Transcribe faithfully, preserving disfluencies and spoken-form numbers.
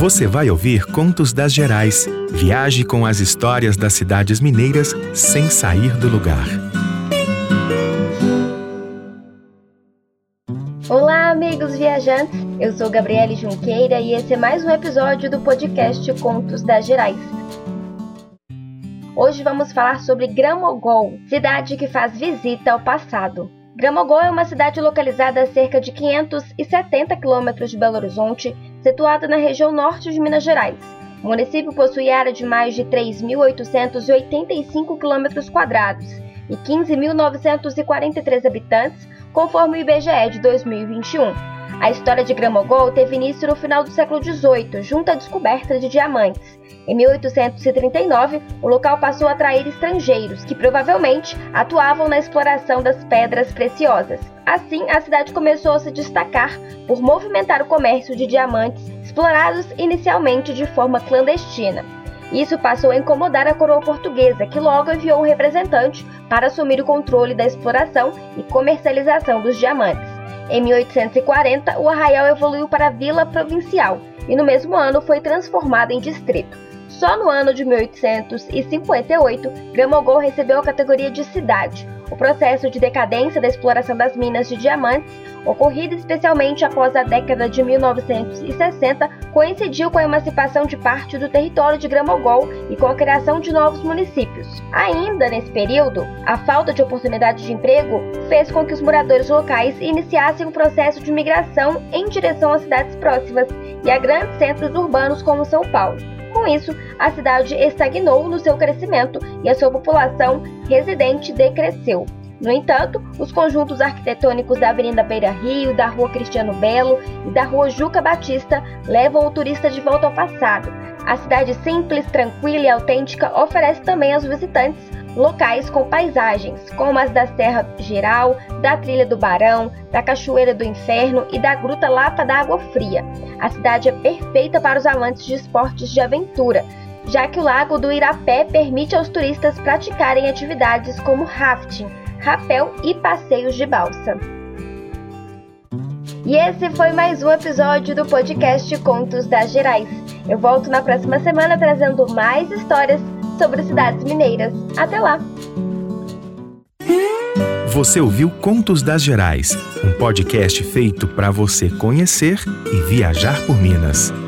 Você vai ouvir Contos das Gerais. Viaje com as histórias das cidades mineiras sem sair do lugar. Olá, amigos viajantes! Eu sou Gabriele Junqueira e esse é mais um episódio do podcast Contos das Gerais. Hoje vamos falar sobre Gramagool, cidade que faz visita ao passado. Gramagool é uma cidade localizada a cerca de quinhentos e setenta quilômetros de Belo Horizonte, situada na região norte de Minas Gerais. O município possui área de mais de três mil oitocentos e oitenta e cinco quilômetros quadrados e quinze mil novecentos e quarenta e três habitantes, conforme o I B G E de dois mil e vinte e um. A história de Gramagool teve início no final do século dezoito, junto à descoberta de diamantes. Em mil oitocentos e trinta e nove, o local passou a atrair estrangeiros, que provavelmente atuavam na exploração das pedras preciosas. Assim, a cidade começou a se destacar por movimentar o comércio de diamantes, explorados inicialmente de forma clandestina. Isso passou a incomodar a coroa portuguesa, que logo enviou um representante para assumir o controle da exploração e comercialização dos diamantes. Em mil oitocentos e quarenta, o arraial evoluiu para vila provincial e no mesmo ano foi transformado em distrito. Só no ano de mil oitocentos e cinquenta e oito, Gramagool recebeu a categoria de cidade. O processo de decadência da exploração das minas de diamantes, ocorrido especialmente após a década de mil novecentos e sessenta, coincidiu com a emancipação de parte do território de Gramagool e com a criação de novos municípios. Ainda nesse período, a falta de oportunidade de emprego fez com que os moradores locais iniciassem um processo de migração em direção às cidades próximas e a grandes centros urbanos como São Paulo. Com isso, a cidade estagnou no seu crescimento e a sua população residente decresceu. No entanto, os conjuntos arquitetônicos da Avenida Beira Rio, da Rua Cristiano Belo e da Rua Juca Batista levam o turista de volta ao passado. A cidade simples, tranquila e autêntica oferece também aos visitantes locais com paisagens, como as da Serra Geral, da Trilha do Barão, da Cachoeira do Inferno e da Gruta Lapa da Água Fria. A cidade é perfeita para os amantes de esportes de aventura, já que o Lago do Irapé permite aos turistas praticarem atividades como rafting, rapel e passeios de balsa. E esse foi mais um episódio do podcast Contos das Gerais. Eu volto na próxima semana trazendo mais histórias sobre cidades mineiras. Até lá! Você ouviu Contos das Gerais, um podcast feito para você conhecer e viajar por Minas.